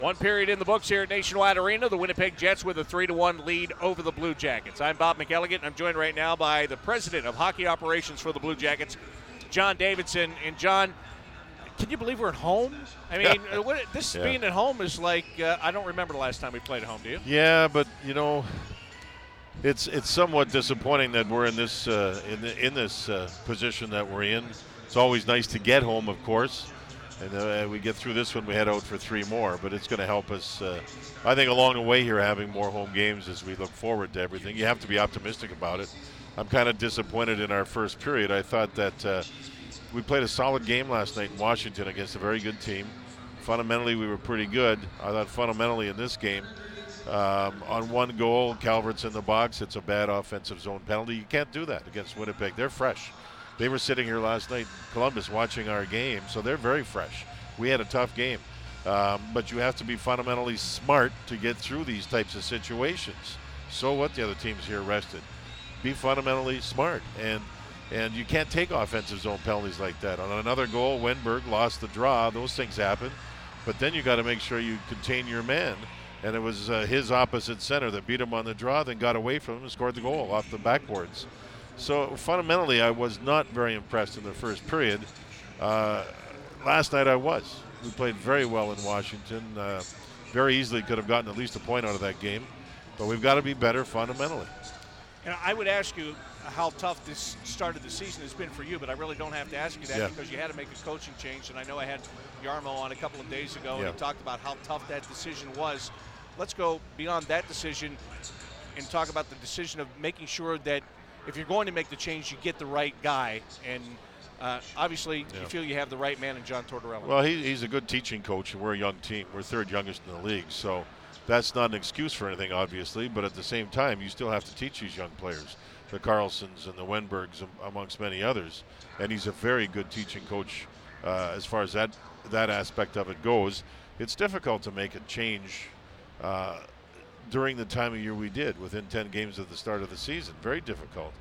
One period in the books here at Nationwide Arena. The Winnipeg Jets with a 3-1 lead over the Blue Jackets. I'm Bob McElligott, and I'm joined right now by the president of hockey operations for the Blue Jackets, John Davidson. And John, can you believe we're at home? I mean, being at home is like I don't remember the last time we played at home. Do you? Yeah, but it's somewhat disappointing that we're in this position that we're in. It's always nice to get home, of course. And we get through this one, we head out for 3 more. But it's going to help us, I think, along the way here, having more home games as we look forward to everything. You have to be optimistic about it. I'm kind of disappointed in our first period. I thought that we played a solid game last night in Washington against a very good team. Fundamentally, we were pretty good. I thought fundamentally in this game, on one goal, Calvert's in the box. It's a bad offensive zone penalty. You can't do that against Winnipeg. They're fresh. They were sitting here last night in Columbus watching our game, so they're very fresh. We had a tough game. But you have to be fundamentally smart to get through these types of situations. So what? The other team's here rested. Be fundamentally smart. And you can't take offensive zone penalties like that. On another goal, Wenberg lost the draw. Those things happen. But then you got to make sure you contain your man. And it was his opposite center that beat him on the draw, then got away from him and scored the goal off the backboards. So fundamentally, I was not very impressed in the first period. Last night I was. We played very well in Washington. Very easily could have gotten at least a point out of that game. But we've got to be better fundamentally. And I would ask you how tough this start of the season has been for you, but I really don't have to ask you that because you had to make a coaching change. And I know I had Jarmo on a couple of days ago, and he talked about how tough that decision was. Let's go beyond that decision and talk about the decision of making sure that if you're going to make the change, you get the right guy. And obviously, you feel you have the right man in John Tortorella. Well, he's a good teaching coach, and we're a young team. We're third youngest in the league, so that's not an excuse for anything, obviously. But at the same time, you still have to teach these young players, the Carlsons and the Wenbergs, amongst many others. And he's a very good teaching coach as far as that aspect of it goes. It's difficult to make a change during the time of year we did, within 10 games at the start of the season. Very difficult.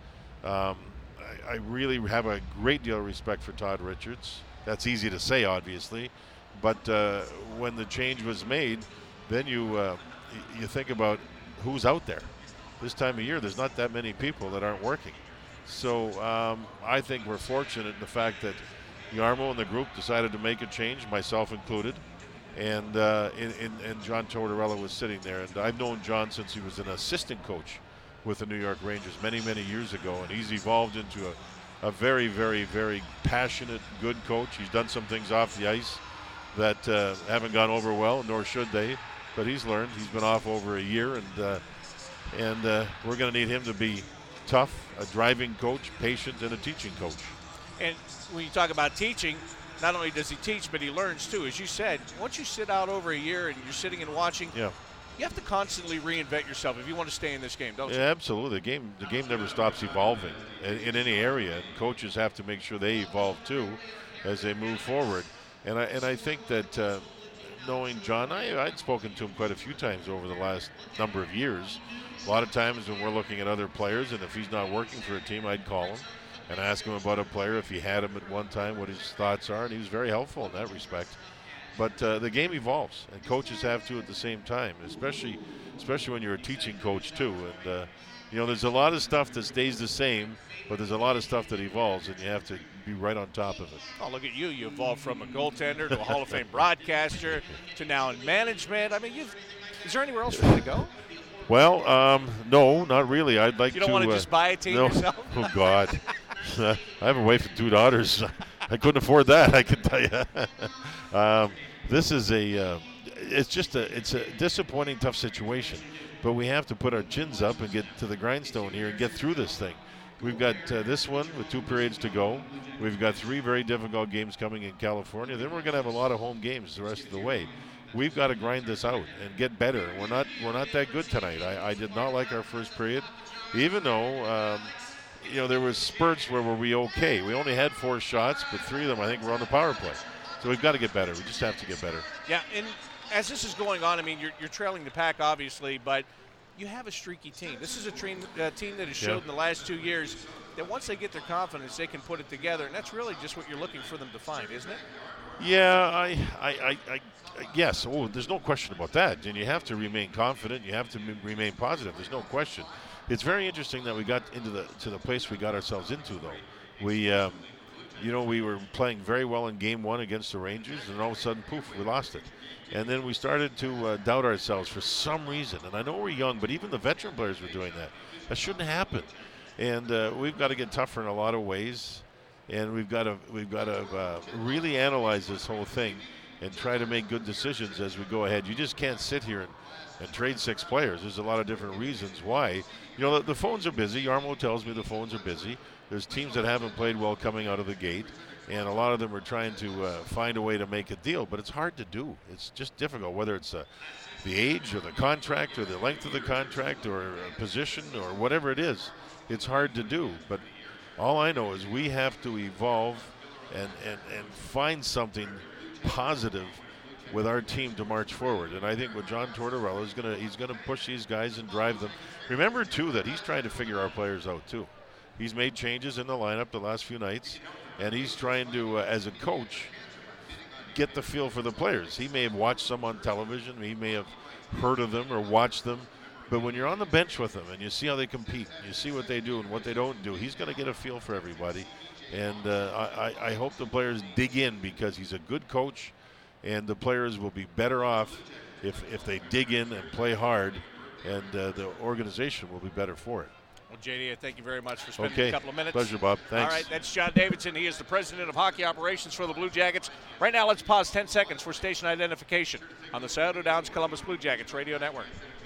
I really have a great deal of respect for Todd Richards. That's easy to say, obviously. But when the change was made, then you think about who's out there. This time of year, there's not that many people that aren't working. So I think we're fortunate in the fact that Jarmo and the group decided to make a change, myself included. And John Tortorella was sitting there. And I've known John since he was an assistant coach with the New York Rangers many, many years ago. And he's evolved into a very, very, very passionate, good coach. He's done some things off the ice that haven't gone over well, nor should they. But he's learned. He's been off over a year. And we're going to need him to be tough, a driving coach, patient, and a teaching coach. And when you talk about teaching, not only does he teach, but he learns too. As you said, once you sit out over a year and you're sitting and watching, you have to constantly reinvent yourself if you want to stay in this game, don't you? Yeah, absolutely. The game never stops evolving in any area. And coaches have to make sure they evolve too as they move forward. And I think that knowing John, I'd spoken to him quite a few times over the last number of years. A lot of times when we're looking at other players, and if he's not working for a team, I'd call him and ask him about a player if he had him at one time, what his thoughts are, and he was very helpful in that respect. But the game evolves, and coaches have to at the same time, especially when you're a teaching coach too. And there's a lot of stuff that stays the same, but there's a lot of stuff that evolves, and you have to be right on top of it. Oh, look at you! You evolved from a goaltender to a Hall of Fame broadcaster to now in management. I mean, is there anywhere else for you to go? Well, no, not really. I'd like to. You don't want to just buy a team yourself? Oh God. I have a wife and 2 daughters. I couldn't afford that, I can tell you. This is it's a disappointing, tough situation. But we have to put our chins up and get to the grindstone here and get through this thing. We've got this one with 2 periods to go. We've got 3 very difficult games coming in California. Then we're going to have a lot of home games the rest of the way. We've got to grind this out and get better. We're not that good tonight. I did not like our first period, even though there was spurts where we okay. We only had 4 shots, but 3 of them I think were on the power play. So we've got to get better. We just have to get better. Yeah, and as this is going on, I mean, you're trailing the pack obviously, but you have a streaky team. This is a team that has showed in the last 2 years that once they get their confidence, they can put it together, and that's really just what you're looking for them to find, isn't it? Yeah, yes. Oh, there's no question about that. And you have to remain confident. You have to remain positive. There's no question. It's very interesting that we got to the place we got ourselves into, though. We, we were playing very well in Game 1 against the Rangers, and all of a sudden, poof, we lost it. And then we started to doubt ourselves for some reason. And I know we're young, but even the veteran players were doing that. That shouldn't happen. And we've got to get tougher in a lot of ways. And we've got to really analyze this whole thing and try to make good decisions as we go ahead. You just can't sit here and trade 6 players. There's a lot of different reasons why. The phones are busy. Yarmo tells me the phones are busy. There's teams that haven't played well coming out of the gate, and a lot of them are trying to find a way to make a deal, but it's hard to do. It's just difficult, whether it's the age or the contract or the length of the contract or a position or whatever it is. It's hard to do, but all I know is we have to evolve and find something positive with our team to march forward. And I think with John Tortorella, he's gonna push these guys and drive them. Remember, too, that he's trying to figure our players out, too. He's made changes in the lineup the last few nights, and he's trying to, as a coach, get the feel for the players. He may have watched some on television. He may have heard of them or watched them. But when you're on the bench with them and you see how they compete, you see what they do and what they don't do, he's going to get a feel for everybody. And I hope the players dig in, because he's a good coach, and the players will be better off if they dig in and play hard, and the organization will be better for it. Well, JD, I thank you very much for spending a couple of minutes. Pleasure, Bob. Thanks. All right, that's John Davidson. He is the president of hockey operations for the Blue Jackets. Right now, let's pause 10 seconds for station identification on the Scioto Downs Columbus Blue Jackets Radio Network.